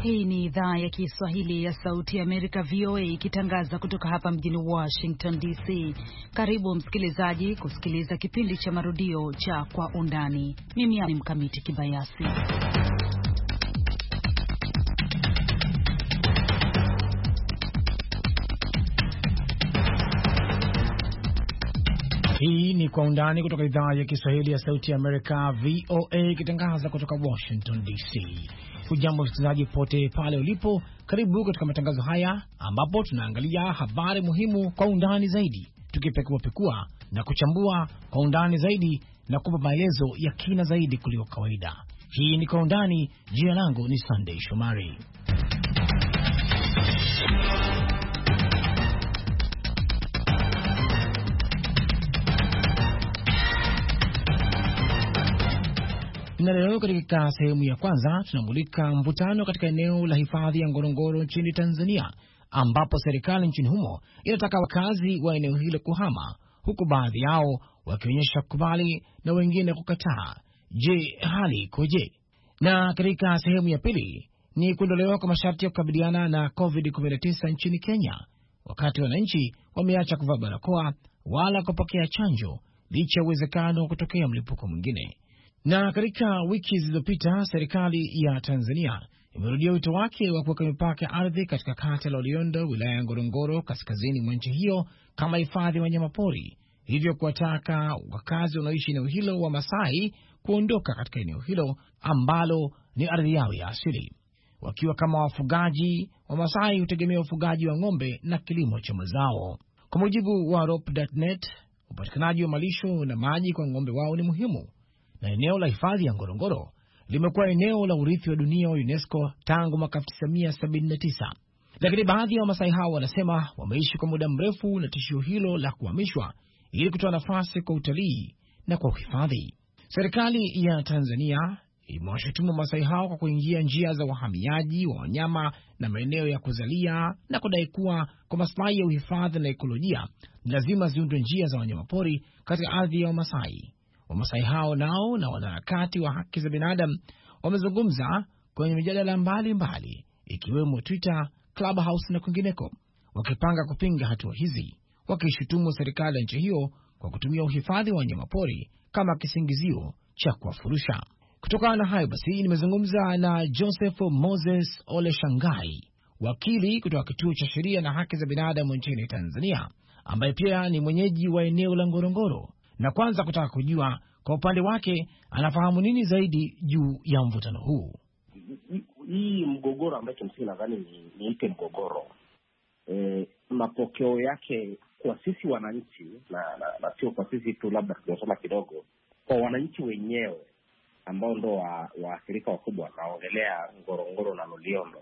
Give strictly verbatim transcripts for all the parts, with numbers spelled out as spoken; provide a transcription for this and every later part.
Hii ni idhaa ya Kiswahili ya Sauti ya Amerika V O A ikitangaza kutoka hapa mjini Washington D C. Karibu msikilizaji kusikiliza kipindi cha marudio cha Kwa Undani. Mimi ni Mkamiti Kibayasi. Hii ni Kwa Undani kutoka idhaa ya Kiswahili ya Sauti ya Amerika V O A ikitangaza kutoka Washington D C. Hujambo msikilizaji pote pale ulipo, karibu katika matangazo haya ambapo tunaangalia habari muhimu kwa undani zaidi, tukipekua pekua na kuchambua kwa undani zaidi na kupa maelezo ya kina zaidi kuliko kawaida. Hii ni Kwa Undani. Jina langu ni Sunday Shomari. Na leo katika sehemu ya kwanza tunamulika mvutano katika eneo la hifadhi ya Ngorongoro nchini Tanzania, ambapo serikali nchini humo inataka wakazi wa eneo hilo kuhama, huku baadhi yao wakionyesha kukubali na wengine kukataa. Je, hali ikoje? Na katika sehemu ya pili ni kuondolewa kwa masharti ya kukabiliana na covid kumi na tisa nchini Kenya, wakati wananchi wameacha kuvaa barakoa wala kupokea chanjo licha ya uwezekano wa kutokea mlipuko mwingine. Na katika wiki zilizopita serikali ya Tanzania imerudia wito wake wa kuweka mipaka ya ardhi katika kata la Loliondo, wilaya ya Ngorongoro, kaskazini mwa nchi hiyo kama hifadhi ya wanyamapori, hivyo kuwataka wakazi wanaoishi eneo hilo wa Masai kuondoka katika eneo hilo ambalo ni ardhi yao ya asili. Wakiwa kama wafugaji wa Masai hutegemea ufugaji wa ng'ombe na kilimo cha mazao. Kwa mujibu wa rope dot net, upatikanaji wa malisho na maji kwa ng'ombe wao ni muhimu, na eneo la hifadhi ya Ngorongoro limekuwa eneo la urithi wa dunia wa UNESCO tangu mwaka elfu tisa mia sabini na tisa. Lakini baadhi ya Wamasai hao wanasema wameishi kwa muda mrefu na tishio hilo la kuhamishwa ili kutoa nafasi kwa utalii na kwa uhifadhi. Serikali ya Tanzania imewashutumu Wamasai hao kwa kuingia njia za wahamiaji wa wanyama na maeneo ya kuzalia na kudai kuwa kwa maslahi ya uhifadhi na ekolojia lazima ziundwe njia za wanyamapori katika ardhi ya Wamasai. Wamasai hao nao na wanaharakati wa haki za binadamu wamezungumza kwenye mijadala mbalimbali ikiwemo Twitter, Clubhouse na kwingineko, wakipanga kupinga hatua hizi, wakishutumu serikali ya nchi hiyo kwa kutumia uhifadhi wa wanyamapori kama kisingizio cha kuwafurusha. Kutokana na hayo basi, nimezungumza na Joseph Moses Ole Shangai, wakili kutoka Kituo cha Sheria na Haki za Binadamu nchini Tanzania, ambaye pia ni mwenyeji wa eneo la Ngorongoro, na kwanza kutaka kujua kwa upande wake anafahamu nini zaidi juu ya mvutano huu. Hii mgogoro ambayo kimsingi nadhani ni niite mgogoro, e, mapokeo yake kwa sisi wananchi na, na, na sio kwa sisi tu, labda tunasoma kidogo kwa wananchi wenyewe ambao ndo waathirika wa wakubwa, naongelea Ngorongoro na Loliondo,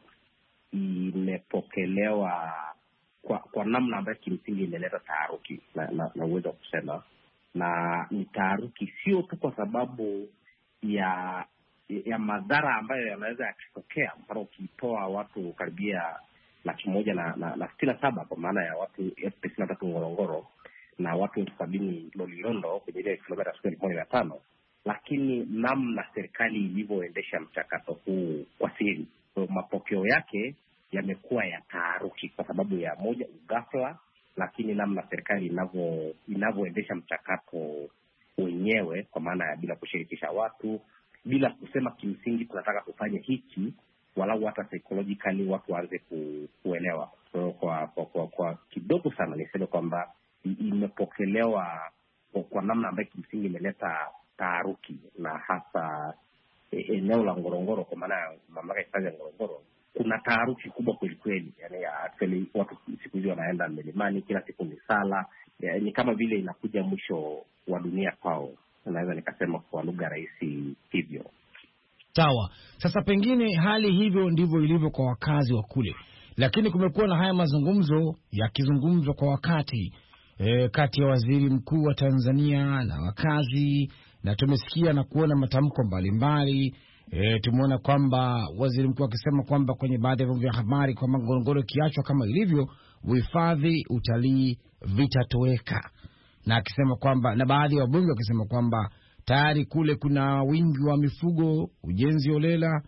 imepokelewa kwa, kwa namna ambayo kimsingi imeleta taharuki na, na, na uwezo wa kusema na ni taharuki sio tu kwa sababu ya ya madhara ambayo yanaweza yakitokea. Mfano, ukitoa watu karibia laki moja na, na, na sitini na saba kwa maana ya watu elfu tisini na tatu Ngorongoro na watu elfu sabini Loliondo kwenye ile kilomita elfu moja mia tano, lakini namna serikali ilivyoendesha mchakato huu kwa siri, so, mapokeo yake yamekuwa ya taharuki kwa sababu ya moja, ghafla, lakini namna serikali inavyo inavyoendesha mchakato wenyewe, kwa maana ya bila kushirikisha watu, bila kusema kimsingi tunataka kufanya hiki, walau hata psychologically watu waanze ku, kuelewa. So, kwa, kwa, kwa, kwa kidogo sana niseme kwamba imepokelewa kwa, kwa namna ambayo kimsingi imeleta taharuki, na hasa eneo la Ngorongoro, kwa maana ya mamlaka hifadhi ya Ngorongoro kuna taharuki kubwa kweli kweli. Yani actually watu siku hizi wanaenda milimani, kila siku ni sala, ni kama vile inakuja mwisho wa dunia kwao, naweza nikasema kwa lugha rahisi hivyo. Sawa. Sasa pengine hali hivyo ndivyo ilivyo kwa wakazi wa kule, lakini kumekuwa na haya mazungumzo yakizungumzwa kwa wakati e, kati ya waziri mkuu wa Tanzania na wakazi, na tumesikia na kuona matamko mbalimbali. E, tumeona kwamba waziri mkuu akisema kwamba kwenye baadhi ya vyombo vya habari kwamba Ngorongoro kiachwa kama ilivyo, uhifadhi, utalii vitatoweka, na akisema kwamba, na baadhi ya wabunge wakisema kwamba tayari kule kuna wingi wa mifugo, ujenzi holela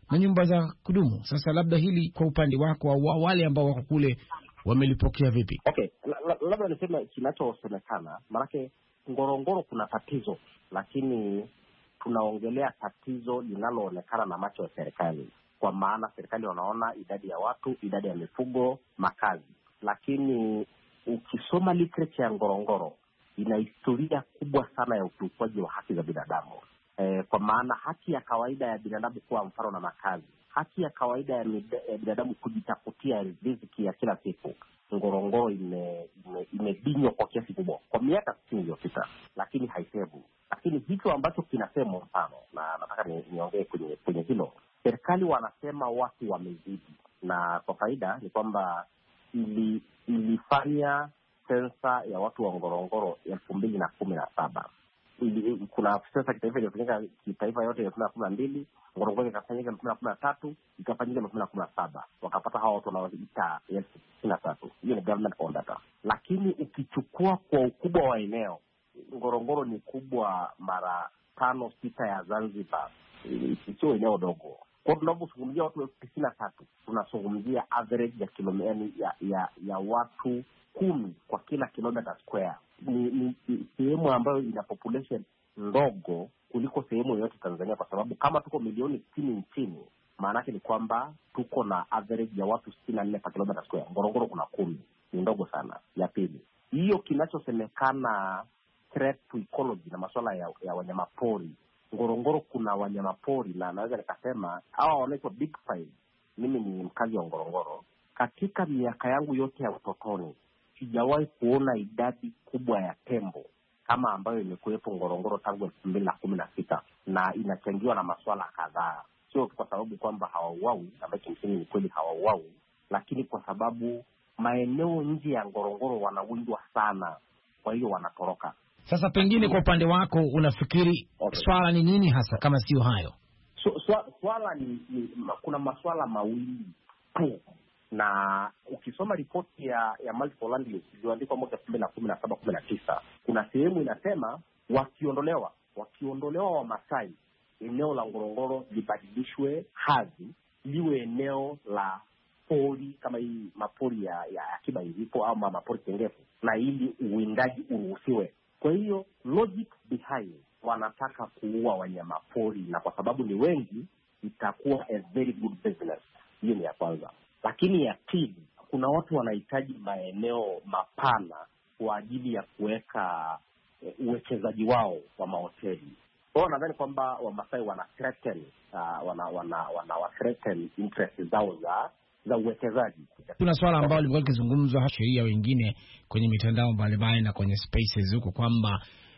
na nyumba za kudumu. Sasa labda hili kwa upande wako au wale ambao wako kule wamelipokea vipi? Okay, labda niseme kinachosemekana, maanake Ngorongoro kuna tatizo, lakini tunaongelea tatizo linaloonekana na macho ya serikali, kwa maana serikali wanaona idadi ya watu, idadi ya mifugo, makazi. Lakini ukisoma literature ya Ngorongoro, ina historia kubwa sana ya ukiukwaji wa haki za binadamu. E, kwa maana haki ya kawaida ya binadamu kuwa mfano na makazi, haki ya kawaida ya, ya binadamu kujitafutia riziki ya kila siku, Ngorongoro ime imebinywa ime kwa kiasi kubwa kwa miaka sitini iliyopita, lakini haisebu. Lakini hicho ambacho kinasemwa, mfano, na nataka niongee ni kwenye kwenye hilo, serikali wanasema watu wamezidi, na kwa faida ni kwamba ili, ilifanya sensa ya watu wa Ngorongoro elfu mbili na kumi na saba. Ili, kuna sensa kitaifa iliyofanyika kitaifa yote elfu mbili na kumi na mbili, Ngorongoro ikafanyika elfu mbili na kumi na tatu, ikafanyika elfu mbili na kumi na saba, wakapata hawa watu wanaoita elfu sitini na tatu. Hiyo ni government owned data. Lakini ukichukua kwa ukubwa wa eneo, Ngorongoro ni kubwa mara tano sita ya Zanzibar, sio eneo dogo. Kwa tunapozungumzia watu elfu tisini na tatu, tunazungumzia average ya kilomita ya, ya ya watu kumi kwa kila kilomita square. Ni, ni, ni sehemu ambayo ina population ndogo kuliko sehemu yoyote Tanzania, kwa sababu kama tuko milioni sitini nchini, maana yake ni kwamba tuko na average ya watu sitini na nne kwa kilomita square. Ngorongoro kuna kumi, ni ndogo sana. Ya pili, hiyo kinachosemekana threat to ecology na masuala ya, ya wanyamapori, Ngorongoro kuna wanyamapori, na naweza nikasema hawa wanaitwa big five. Mimi ni mkazi wa Ngorongoro. Katika miaka yangu yote ya utotoni sijawahi kuona idadi kubwa ya tembo kama ambayo imekuwepo Ngorongoro tangu elfu mbili na kumi na sita, na inachangiwa na masuala kadhaa. Sio kwa sababu kwamba hawauawi, ambayo kimsingi ni kweli hawauawi, lakini kwa sababu maeneo nje ya Ngorongoro wanawindwa sana, kwa hiyo wanatoroka. Sasa pengine kwa upande wako unafikiri okay, swala ni nini hasa kama sio hayo? So, swala, swala ni, ni kuna masuala mawili tu, na ukisoma ripoti ya ya multiple land use iliyoandikwa mwaka elfu mbili na kumi na saba kumi na tisa, kuna sehemu inasema wakiondolewa wakiondolewa wa Masai, eneo la Ngorongoro libadilishwe hadhi liwe eneo la pori kama hii mapori ya ya akiba ilipo au mapori tengefu, na ili uwindaji uruhusiwe. Kwa hiyo logic behind, wanataka kuua wanyamapori, na kwa sababu ni wengi itakuwa a very good business. Hiyo ni ya kwanza. Lakini ya pili, kuna watu wanahitaji maeneo mapana kwa ajili ya kuweka uwekezaji wao wa mahoteli. Kwa hiyo nadhani kwamba Wamasai wana threaten uh, wana wana wana wa threaten interest zao za za uwekezaji. Kuna swala ambalo limekuwa likizungumzwa sheria wengine kwenye mitandao mbalimbali na kwenye spaces huko kwamba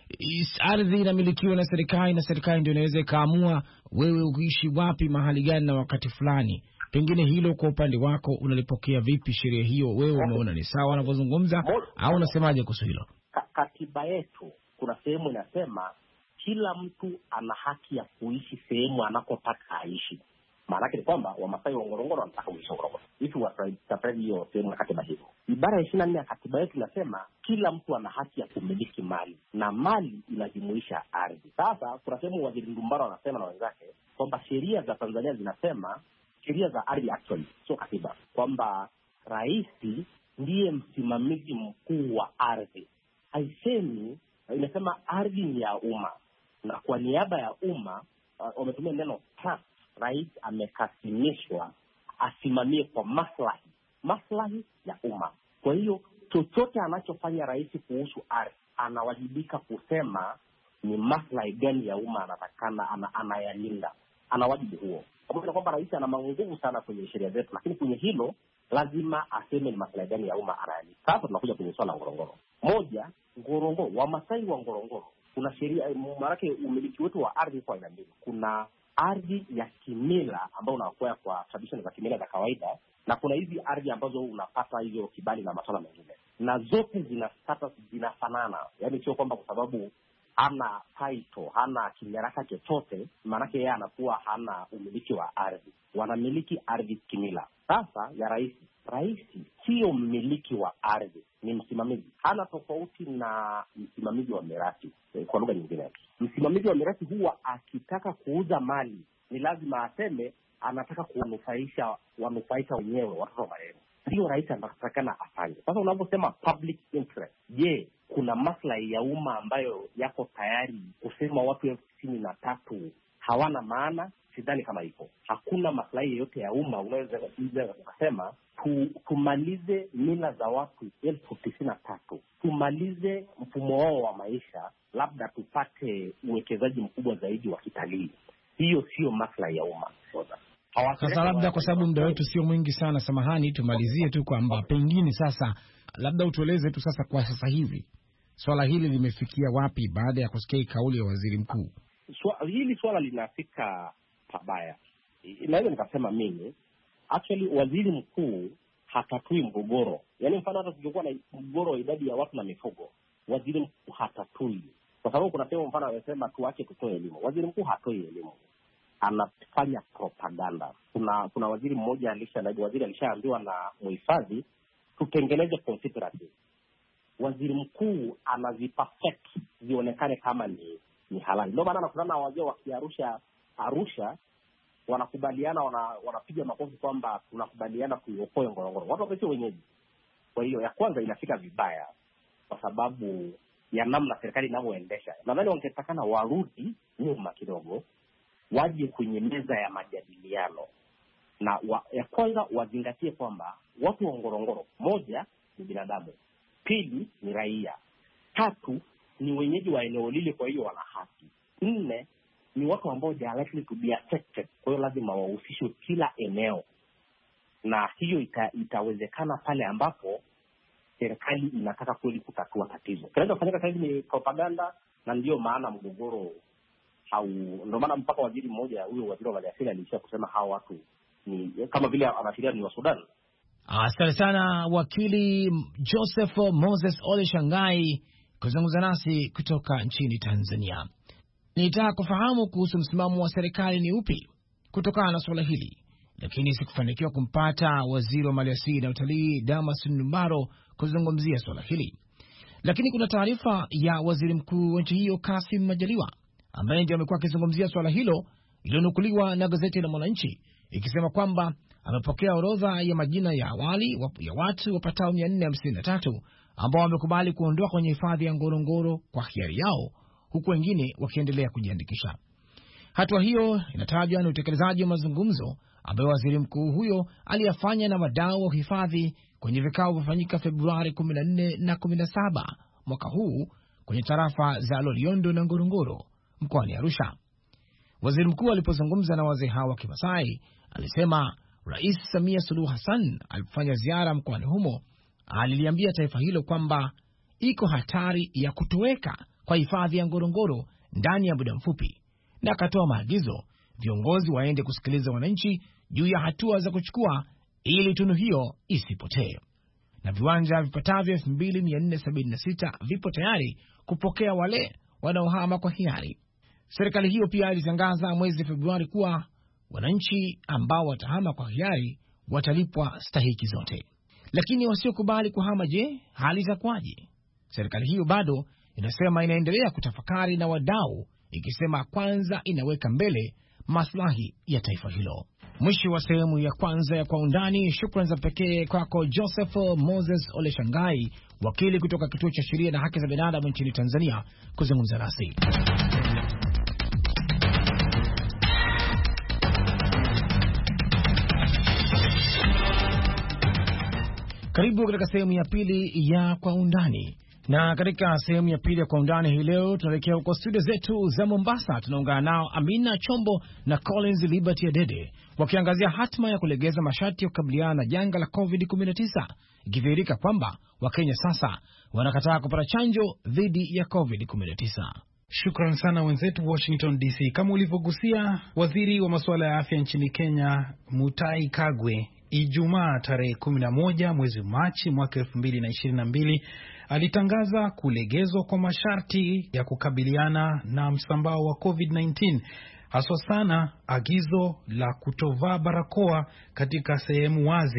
ardhi inamilikiwa na serikali na serikali ndio inaweza ikaamua wewe uishi wapi mahali gani na wakati fulani. Pengine hilo kwa upande wako unalipokea vipi sheria hiyo? Wewe umeona ni sawa wanavyozungumza au unasemaje kuhusu hilo? Katiba yetu kuna sehemu inasema kila mtu ana haki ya kuishi sehemu anakotaka aishi. Maana yake ni kwamba Wamasai wa Ngorongoro wanataka kuishi Ngorongoro. Hivi watafanya hiyo sehemu ya katiba hiyo. Ibara ya ishirini na nne ya katiba yetu inasema kila mtu ana haki ya kumiliki mali, na mali inajumuisha ardhi. Sasa kuna sehemu Waziri Ndumbaro anasema na wenzake kwamba sheria za Tanzania zinasema, sheria za ardhi actually sio katiba, kwamba rais ndiye msimamizi mkuu wa ardhi. Haisemi, inasema ardhi ni ya umma, na kwa niaba ya umma wametumia uh, neno trust. Rais amekasimishwa asimamie kwa maslahi maslahi ya umma. Kwa hiyo chochote anachofanya rais kuhusu ardhi anawajibika kusema ni maslahi gani ya umma anatakana ana, anayalinda. Ana wajibu huo. Pamoja na kwamba rais ana nguvu sana kwenye sheria zetu, lakini kwenye hilo lazima aseme ni maslahi gani ya umma anayalinda. Sasa tunakuja kwenye swala la Ngorongoro. Moja, Ngorongoro, Wamasai wa Ngorongoro, kuna sheria, maana umiliki wetu wa ardhi kwa aina mbili. Kuna ardhi ya kimila ambayo unakuwa kwa tradition za kimila za kawaida, na kuna hizi ardhi ambazo unapata hizo kibali na masuala mengine, na zote zina status zinafanana. Yaani sio kwamba kwa sababu hana title, hana kinyaraka chochote, maana yeye anakuwa hana umiliki wa ardhi. Wanamiliki ardhi kimila. Sasa ya rais, rais sio mmiliki wa ardhi, ni msimamizi. Hana tofauti na msimamizi wa mirathi. Kwa lugha nyingine, msimamizi wa mirathi huwa akitaka kuuza mali ni lazima aseme anataka kuwanufaisha wanufaisha wenyewe watoto wa marehemu. Ndio rais anatakana afanye. Sasa unaposema public interest, je, kuna maslahi ya umma ambayo yako tayari kusema watu elfu tisini na tatu hawana maana? Sidhani kama iko. Hakuna maslahi yoyote ya umma unaweza kusema tu, tumalize mila za watu elfu tisini na tatu, tumalize mfumo wao wa maisha, labda tupate uwekezaji mkubwa zaidi wa kitalii. Hiyo sio maslahi ya umma. Sasa labda kwa sababu muda wetu sio mwingi sana, samahani, tumalizie tu kwamba pengine sasa labda utueleze tu sasa kwa sasa hivi swala hili limefikia wapi baada ya kusikia kauli ya waziri mkuu? Swa, hili swala linafika pabaya. Naweza nikasema mimi actually waziri mkuu hatatui mgogoro. Yaani mfano hata tukikuwa na mgogoro wa idadi ya watu na mifugo, waziri mkuu hatatui. Kwa sababu kuna sema mfano anasema tuache kutoa elimu. Waziri mkuu hatoi elimu. Anafanya propaganda. Kuna kuna waziri mmoja alisha na waziri alishaambiwa na muhifadhi tutengeneze conspiracy. Waziri mkuu anaziperfect zionekane kama ni ni halali. Ndio maana nakutana wazee wa Kiarusha Arusha wanakubaliana wana, wanapiga makofi kwamba tunakubaliana kuiokoa Ngorongoro. Watu wapesi wenyeji. Kwa hiyo ya kwanza inafika vibaya kwa sababu ya namna serikali inavyoendesha. Nadhani wangetakana warudi nyuma kidogo, waje kwenye meza ya majadiliano. Na wa, ya kwanza wazingatie kwamba watu wa Ngorongoro, moja ni binadamu, pili ni raia, tatu ni wenyeji wa eneo lile, kwa hiyo wana haki, nne ni watu ambao they are likely to be affected, kwa hiyo lazima wahusishwe kila eneo. Na hiyo ita, itawezekana pale ambapo serikali inataka kweli kutatua tatizo. Kinaweza kufanyika kazi ni propaganda, na ndio maana mgogoro au ndio maana mpaka waziri mmoja huyo waziri wa maliasili alisha kusema hao watu ni kama vile anafikiria ni wa Sudan. Asante sana wakili Joseph Moses Ole Shangai kuzungumza nasi kutoka nchini Tanzania. Nilitaka kufahamu kuhusu msimamo wa serikali ni upi kutokana na swala hili, lakini sikufanikiwa kumpata waziri wa maliasili na utalii Damas Ndumbaro kuzungumzia swala hili. Lakini kuna taarifa ya waziri mkuu wa nchi hiyo Kassim Majaliwa ambaye ndiye amekuwa akizungumzia swala hilo, iliyonukuliwa na gazeti la Mwananchi ikisema kwamba amepokea orodha ya majina ya awali ya watu wapatao mia nne hamsini na tatu ambao wamekubali kuondoka kwenye hifadhi ya Ngorongoro kwa hiari yao, huku wengine wakiendelea kujiandikisha. Hatua hiyo inatajwa na utekelezaji wa mazungumzo ambayo waziri mkuu huyo aliyafanya na wadau wa hifadhi kwenye vikao vilivyofanyika Februari kumi na nne na kumi na saba mwaka huu kwenye tarafa za Loliondo na Ngorongoro mkoani Arusha. Waziri mkuu alipozungumza na wazee hao wa Kimasai alisema Rais Samia Suluhu Hassan alifanya ziara mkoani humo, aliliambia taifa hilo kwamba iko hatari ya kutoweka kwa hifadhi ya Ngorongoro ndani ya muda mfupi, na akatoa maagizo viongozi waende kusikiliza wananchi juu ya hatua za kuchukua ili tunu hiyo isipotee. Na viwanja vipatavyo elfu mbili mia nne sabini na sita vipo tayari kupokea wale wanaohama kwa hiari. Serikali hiyo pia ilitangaza mwezi Februari kuwa wananchi ambao watahama kwa hiari watalipwa stahiki zote. Lakini wasiokubali kuhama, je, hali itakuwaje? Serikali hiyo bado inasema inaendelea kutafakari na wadau, ikisema kwanza inaweka mbele maslahi ya taifa hilo. Mwisho wa sehemu ya kwanza ya Kwa Undani. Shukrani za pekee kwako Joseph Moses Ole Shangai, wakili kutoka Kituo cha Sheria na Haki za Binadamu nchini Tanzania, kuzungumza nasi. Karibu katika sehemu ya pili ya Kwa Undani. Na katika sehemu ya pili ya Kwa Undani hii leo tunaelekea huko studio zetu za Mombasa. Tunaungana nao Amina Chombo na Collins Liberty Adede wakiangazia hatma ya kulegeza masharti ya kukabiliana na janga la covid kumi na tisa, ikidhihirika kwamba Wakenya sasa wanakataa kupata chanjo dhidi ya covid kumi na tisa. Shukran sana wenzetu Washington D C. Kama ulivyogusia, waziri wa masuala ya afya nchini Kenya Mutahi Kagwe Ijumaa tarehe kumi na moja mwezi Machi mwaka elfu mbili na ishirini na mbili alitangaza kulegezwa kwa masharti ya kukabiliana na msambao wa covid kumi na tisa, haswa sana agizo la kutovaa barakoa katika sehemu wazi,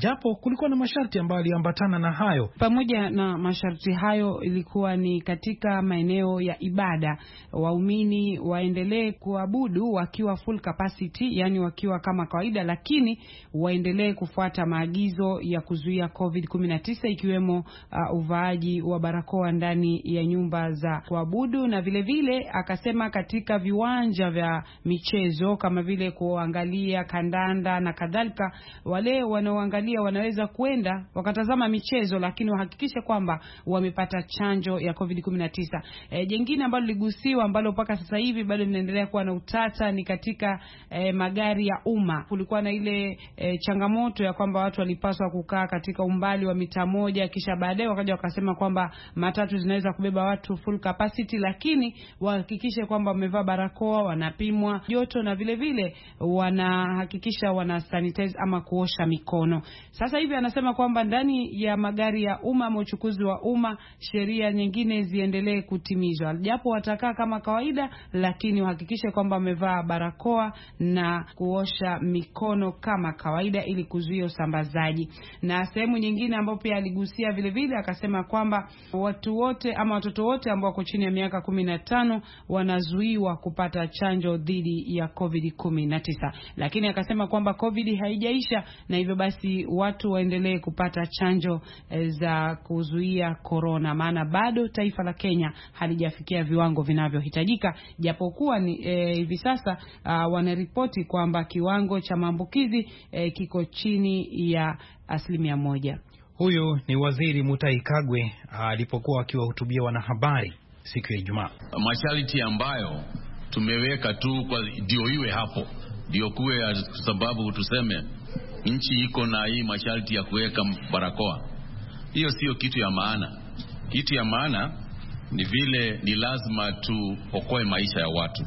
japo kulikuwa na masharti ambayo yaliambatana na hayo. Pamoja na masharti hayo, ilikuwa ni katika maeneo ya ibada, waumini waendelee kuabudu wakiwa full capacity, yani wakiwa kama kawaida, lakini waendelee kufuata maagizo ya kuzuia covid kumi na tisa, ikiwemo uh, uvaaji wa barakoa ndani ya nyumba za kuabudu. Na vile vile akasema katika viwanja vya michezo kama vile kuangalia kandanda na kadhalika, wale wanaoangalia wanaweza kwenda wakatazama michezo, lakini wahakikishe kwamba wamepata chanjo ya covid kumi na tisa. E, jingine ambalo ligusiwa ambalo mpaka sasa hivi bado linaendelea kuwa na utata ni katika e, magari ya umma. Kulikuwa na ile e, changamoto ya kwamba watu walipaswa kukaa katika umbali wa mita moja, kisha baadaye wakaja wakasema kwamba matatu zinaweza kubeba watu full capacity, lakini wahakikishe kwamba wamevaa barakoa, wanapimwa joto na vile vile wanahakikisha wana sanitize ama kuosha mikono. Sasa hivi anasema kwamba ndani ya magari ya umma ama uchukuzi wa umma sheria nyingine ziendelee kutimizwa, japo watakaa kama kawaida, lakini wahakikishe kwamba wamevaa barakoa na kuosha mikono kama kawaida ili kuzuia usambazaji. Na sehemu nyingine ambayo pia aligusia vile vile akasema kwamba watu wote ama watoto wote ambao wako chini ya miaka kumi na tano wanazuiwa kupata chanjo dhidi ya covid kumi na tisa, lakini akasema kwamba covid haijaisha na hivyo basi watu waendelee kupata chanjo e, za kuzuia corona, maana bado taifa la Kenya halijafikia viwango vinavyohitajika, japokuwa ni e, hivi sasa uh, wanaripoti kwamba kiwango cha maambukizi e, kiko chini ya asilimia moja. Huyu ni Waziri Mutahi Kagwe alipokuwa akiwahutubia wanahabari siku ya Ijumaa. Masharti ambayo tumeweka tu kwa ndio iwe hapo, ndio kuwe sababu tuseme nchi iko na hii masharti ya kuweka barakoa. Hiyo sio kitu ya maana. Kitu ya maana ni vile ni lazima tuokoe maisha ya watu,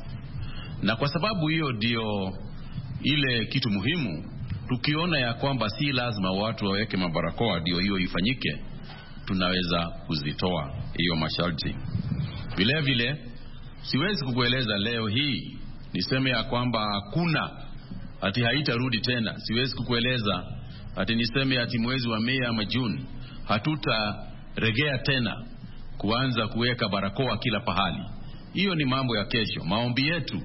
na kwa sababu hiyo ndio ile kitu muhimu. Tukiona ya kwamba si lazima watu waweke mabarakoa ndio hiyo ifanyike, tunaweza kuzitoa hiyo masharti. Vile vile siwezi kukueleza leo hii niseme ya kwamba hakuna ati haitarudi tena. Siwezi kukueleza ati niseme ati mwezi wa Mei ama Juni hatutaregea tena kuanza kuweka barakoa kila pahali. Hiyo ni mambo ya kesho. Maombi yetu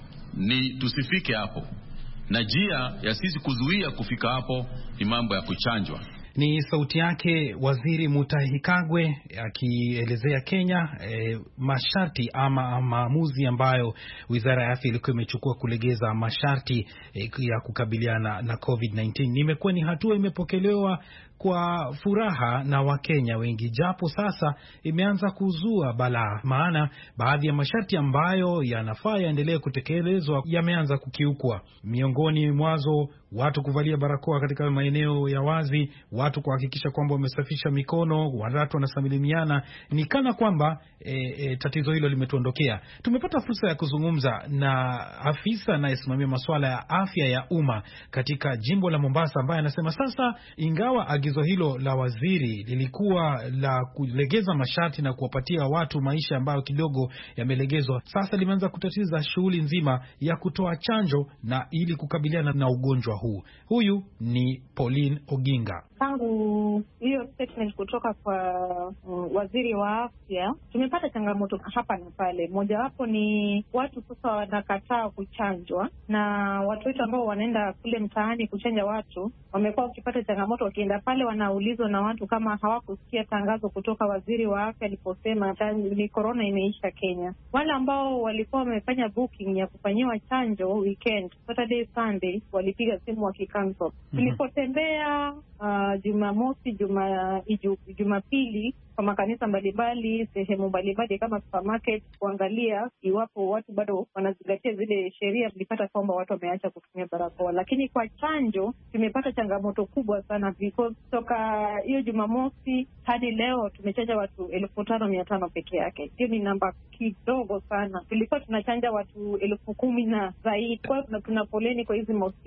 ni tusifike hapo, na njia ya sisi kuzuia kufika hapo ni mambo ya kuchanjwa. Ni sauti yake Waziri Mutahi Kagwe akielezea Kenya e, masharti ama maamuzi ambayo Wizara ya Afya ilikuwa imechukua kulegeza masharti e, ya kukabiliana na covid kumi na tisa. Nimekuwa ni hatua imepokelewa kwa furaha na Wakenya wengi, japo sasa imeanza kuzua balaa, maana baadhi ya masharti ambayo yanafaa yaendelee kutekelezwa yameanza kukiukwa. Miongoni mwazo watu kuvalia barakoa katika maeneo ya wazi, watu kuhakikisha kwamba wamesafisha mikono, watu wanasalimiana, ni kana kwamba e, e, tatizo hilo limetuondokea. Tumepata fursa ya kuzungumza na afisa anayesimamia masuala ya afya ya umma katika jimbo la Mombasa, ambaye anasema sasa ingawa agizo hilo la waziri lilikuwa la kulegeza masharti na kuwapatia watu maisha ambayo kidogo yamelegezwa, sasa limeanza kutatiza shughuli nzima ya kutoa chanjo na ili kukabiliana na ugonjwa huu. Huyu ni Pauline Oginga. Tangu hiyo statement kutoka kwa uh, waziri wa afya, tumepata changamoto hapa na pale. Mojawapo ni watu sasa wanakataa kuchanjwa, na watu wetu ambao wanaenda kule mtaani kuchanja watu wamekuwa wakipata changamoto. Wakienda pale wanaulizwa na watu kama hawakusikia tangazo kutoka waziri wa afya aliposema ni corona imeisha Kenya. Wale ambao walikuwa wamefanya booking ya kufanyiwa chanjo weekend, Saturday Sunday, walipiga simu wakicancel. Tulipotembea uh, Jumamosi, Juma Jumapili kwa makanisa mbalimbali, sehemu mbalimbali kama supermarket, kuangalia iwapo watu bado wanazingatia zile sheria, tulipata kwamba watu wameacha kutumia barakoa. Lakini kwa chanjo tumepata changamoto kubwa sana, because toka hiyo Jumamosi hadi leo tumechanja watu elfu tano mia tano peke yake. Hiyo ni namba kidogo sana. Tulikuwa tunachanja watu elfu kumi na zaidi. Kwa tuna foleni kwa hizi hospitali,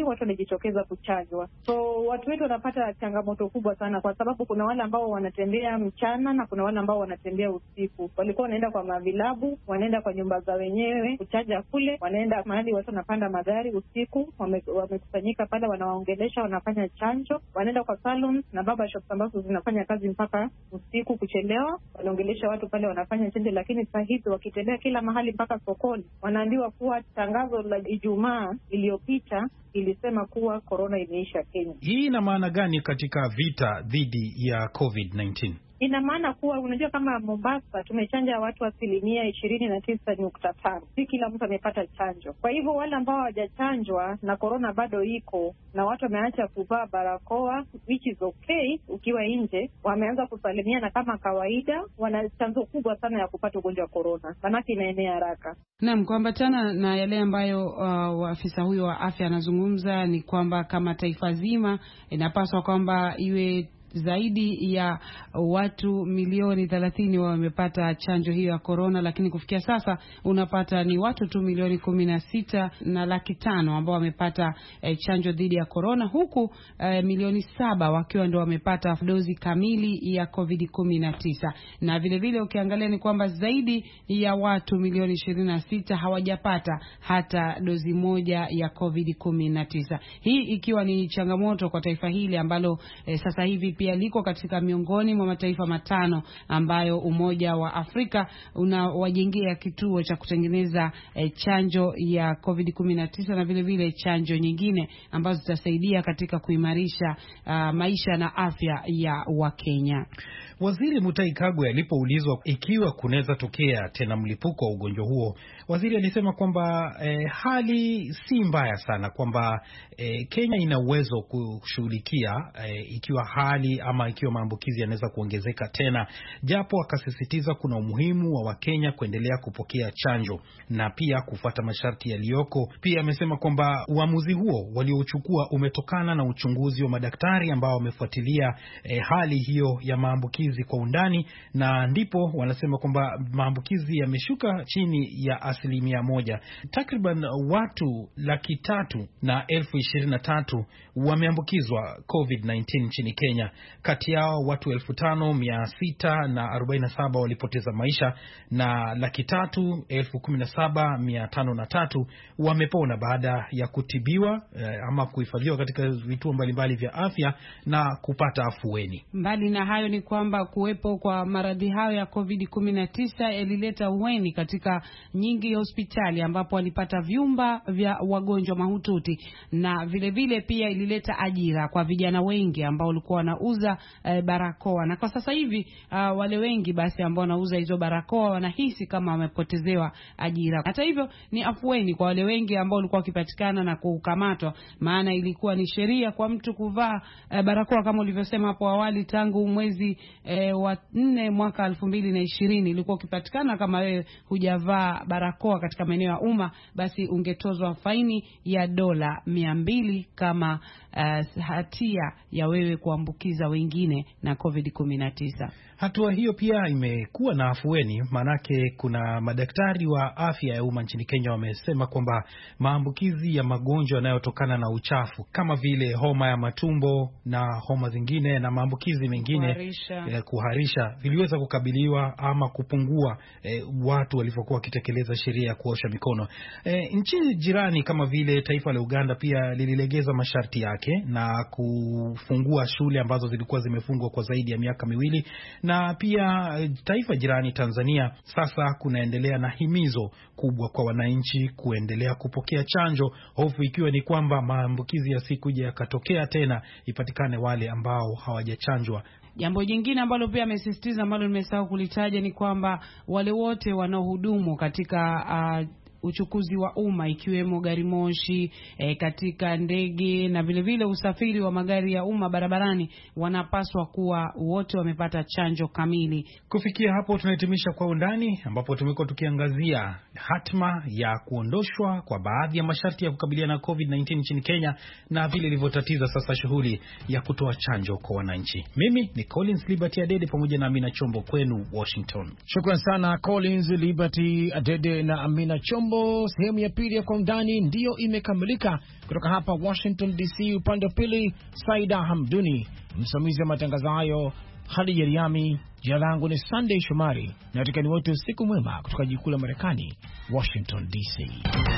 watu wanajitokeza kuchanjwa. So watu wetu wanapata changamoto kubwa sana, kwa sababu kuna wale ambao wanatembea mchana na kuna wale ambao wanatembea usiku. Walikuwa wanaenda kwa mavilabu, wanaenda kwa nyumba za wenyewe kuchanja kule, wanaenda mahali watu wanapanda magari usiku, wamekusanyika wame pale, wanawaongelesha, wanafanya chanjo, wanaenda kwa salons na baba shops ambazo zinafanya kazi mpaka usiku kuchelewa, wanaongelesha watu pale, wanafanya chanjo. Lakini sasa hivi wakitembea kila mahali mpaka sokoni, wanaambiwa kuwa tangazo la Ijumaa iliyopita ilisema kuwa corona imeisha Kenya. Hii ina maana gani katika vita dhidi ya COVID nineteen? Ina maana kuwa unajua, kama Mombasa tumechanja watu asilimia ishirini na tisa nukta tano. Si kila mtu amepata chanjo. Kwa hivyo wale ambao hawajachanjwa na corona bado iko na watu wameacha kuvaa barakoa, which is okay, ukiwa nje wameanza kusalimiana kama kawaida, wana chanzo kubwa sana ya kupata ugonjwa wa corona, manake inaenea haraka. Naam, kuambatana na yale ambayo uh, afisa huyo wa afya anazungumza ni kwamba kama taifa zima inapaswa kwamba iwe zaidi ya watu milioni thelathini wao wamepata chanjo hiyo ya corona, lakini kufikia sasa unapata ni watu tu milioni kumi na sita na laki tano ambao wamepata eh, chanjo dhidi ya corona, huku eh, milioni saba wakiwa ndio wamepata dozi kamili ya covid kumi na tisa. Na vile vile ukiangalia ni kwamba zaidi ya watu milioni ishirini na sita hawajapata hata dozi moja ya covid kumi na tisa. Hii ikiwa ni changamoto kwa taifa hili ambalo eh, sasa hivi pia liko katika miongoni mwa mataifa matano ambayo Umoja wa Afrika unawajengea kituo cha kutengeneza eh, chanjo ya covid kumi na tisa na vile vile chanjo nyingine ambazo zitasaidia katika kuimarisha uh, maisha na afya ya Wakenya. Waziri Mutahi Kagwe alipoulizwa ikiwa kunaweza tokea tena mlipuko wa ugonjwa huo, waziri alisema kwamba eh, hali si mbaya sana, kwamba eh, Kenya ina uwezo kushughulikia eh, ikiwa hali ama ikiwa maambukizi yanaweza kuongezeka tena, japo akasisitiza kuna umuhimu wa Wakenya kuendelea kupokea chanjo na pia kufuata masharti yaliyoko. Pia amesema kwamba uamuzi huo waliochukua umetokana na uchunguzi wa madaktari ambao wamefuatilia eh, hali hiyo ya maambukizi kwa undani, na ndipo wanasema kwamba maambukizi yameshuka chini ya asilimia moja. Takriban watu laki tatu na elfu ishirini na tatu wameambukizwa covid nineteen nchini Kenya. Kati yao watu elfu tano mia sita na arobaini na saba walipoteza maisha na laki tatu elfu kumi na saba mia tano na tatu wamepona baada ya kutibiwa eh, ama kuhifadhiwa katika vituo mbalimbali vya afya na kupata afueni. Mbali na hayo ni kwamba kuwepo kwa maradhi hayo ya covid kumi na tisa yalileta uweni katika nyingi hospitali ambapo walipata vyumba vya wagonjwa mahututi, na vile vile pia ilileta ajira kwa vijana wengi ambao walikuwa wanauza e, barakoa. Na kwa sasa hivi uh, wale wengi basi ambao wanauza hizo barakoa wanahisi kama wamepotezewa ajira. Hata hivyo ni afueni kwa wale wengi ambao walikuwa wakipatikana na kukamatwa, maana ilikuwa ni sheria kwa mtu kuvaa e, barakoa kama ulivyosema hapo awali. Tangu mwezi e, wa nne mwaka elfu mbili na ishirini ilikuwa ukipatikana kama wewe hujavaa barakoa katika maeneo ya umma, basi ungetozwa faini ya dola mia mbili kama uh, hatia ya wewe kuambukiza wengine na covid kumi na tisa. Hatua hiyo pia imekuwa na afueni, manake kuna madaktari wa afya ya umma nchini Kenya wamesema kwamba maambukizi ya magonjwa yanayotokana na uchafu kama vile homa ya matumbo na homa zingine na maambukizi mengine kuharisha, eh, kuharisha viliweza kukabiliwa ama kupungua eh, watu walivyokuwa wakitekeleza sheria ya kuosha mikono. Eh, nchini jirani kama vile taifa la Uganda pia lililegeza masharti yake na kufungua shule ambazo zilikuwa zimefungwa kwa zaidi ya miaka miwili. Na pia taifa jirani Tanzania sasa kunaendelea na himizo kubwa kwa wananchi kuendelea kupokea chanjo, hofu ikiwa ni kwamba maambukizi ya siku ya yakatokea tena ipatikane wale ambao hawajachanjwa. Jambo jingine ambalo pia amesisitiza ambalo nimesahau kulitaja ni kwamba wale wote wanaohudumu katika uh, uchukuzi wa umma ikiwemo gari moshi, e, katika ndege na vile vile usafiri wa magari ya umma barabarani wanapaswa kuwa wote wamepata chanjo kamili. Kufikia hapo tunahitimisha Kwa Undani, ambapo tumekuwa tukiangazia hatma ya kuondoshwa kwa baadhi ya masharti ya kukabiliana na covid nineteen nchini Kenya na vile ilivyotatiza sasa shughuli ya kutoa chanjo kwa wananchi. Mimi ni Collins Liberty Adede pamoja na Amina Chombo kwenu Washington. Shukrani sana Collins Liberty Adede na Amina Chombo. mambo. Sehemu ya pili ya Kwa Undani ndiyo imekamilika kutoka hapa Washington D C. Upande wa pili Saida Hamduni, msimamizi wa matangazo hayo Hadi Yariami. Jina langu ni Sunday Shomari na watikani wote usiku mwema kutoka jikuu la Marekani, Washington D C.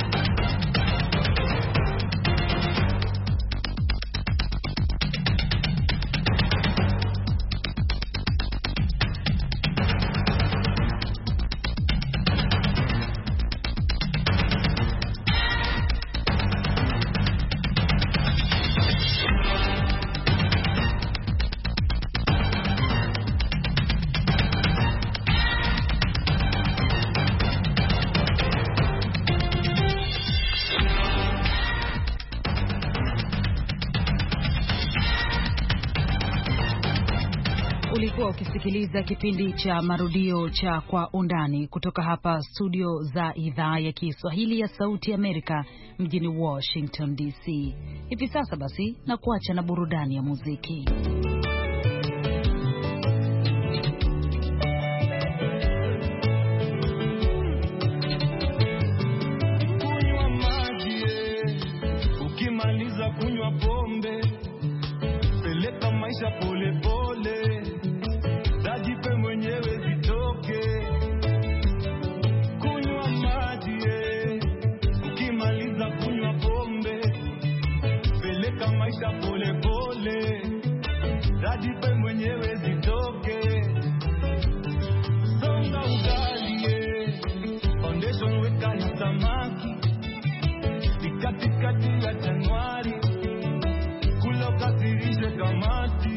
Ulikuwa ukisikiliza kipindi cha marudio cha Kwa Undani kutoka hapa studio za idhaa ya Kiswahili ya Sauti Amerika mjini Washington D C. Hivi sasa basi na kuacha na burudani ya muziki. Kunywa maji, ukimaliza kunywa pombe, peleka maisha pole pole. Dajipe mwenyewe zitoke. Kunywa maji, ukimaliza kunywa pombe, peleka maisha pole pole. Dajipe mwenyewe zitoke. Songa ugali, foundation weka ya samaki. Tikati kati ya Januari, kula kasirishe kamati.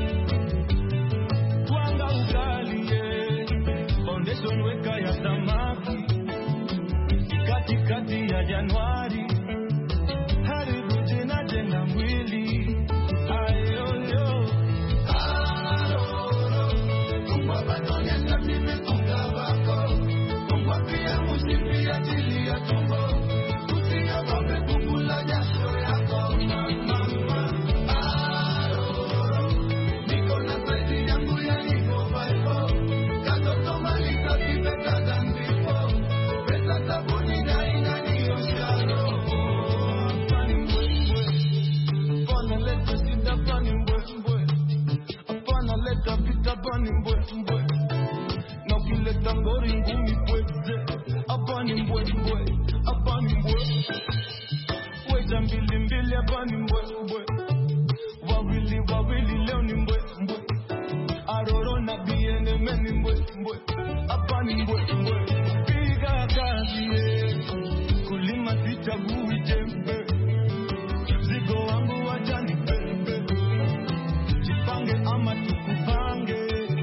Foundation weka ya samaki. Kati kati ya Januari, haribu jina jenga mwili. Ayoyo aroro, kumwa batonya na mimi kunga wako. Kumwa pia musipi ya jili ya tumbo. Kusinga wape kukula jasho yako. Mama aroro, niko na saizi yangu ya niko baibo. Katoto malika kibeka zandipo. Pesa sabuni na inaniyo sharo. Apani mbwe mbwe, apana leta sida pani mbwe mbwe. Apana leta vita pani mbwe mbwe. Na ukileta ngori ngumi pweze. Apani mbwe mbwe, apani mbwe. Weza mbili mbili apani mbwe mbwe. Wawili wawili leo ni mbwe mbwe. Aroro na biene meni mbwe mbwe. Apani mbwe mbwe. Piga kazi, kulima sichagui jembe. Zigo wangu wajani pepe. Jipange ama tukupange.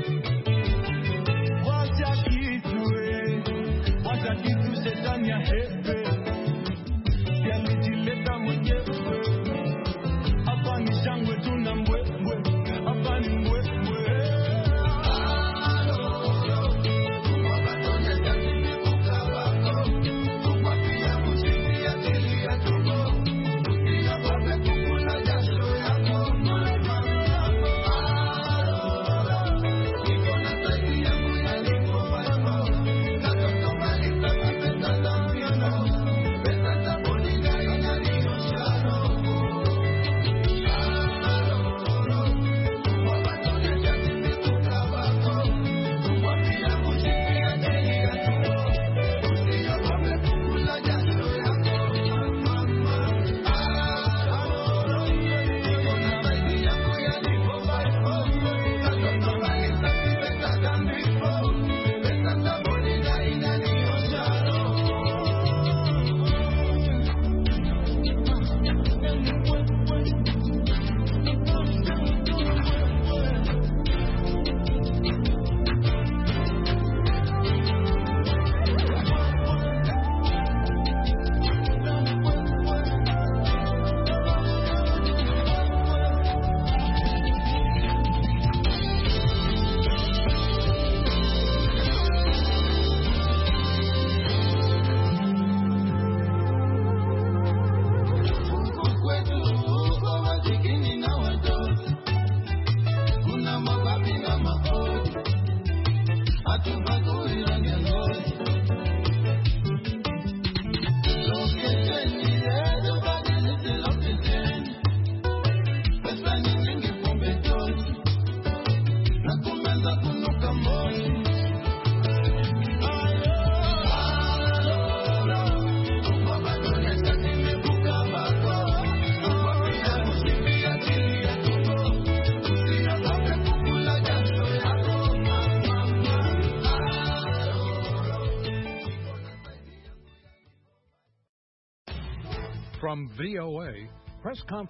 Wacha kitu, wacha kitu shetani ya hepe. Yalijileta mwenyewe. Hapa ni shangwe tuna mbwe mbwe. Hapa ni mbwe mbwe. Kumwa batonya ya mimi kuka wako. Kumwa pia musipi ya jili ya From V O A, Press Conference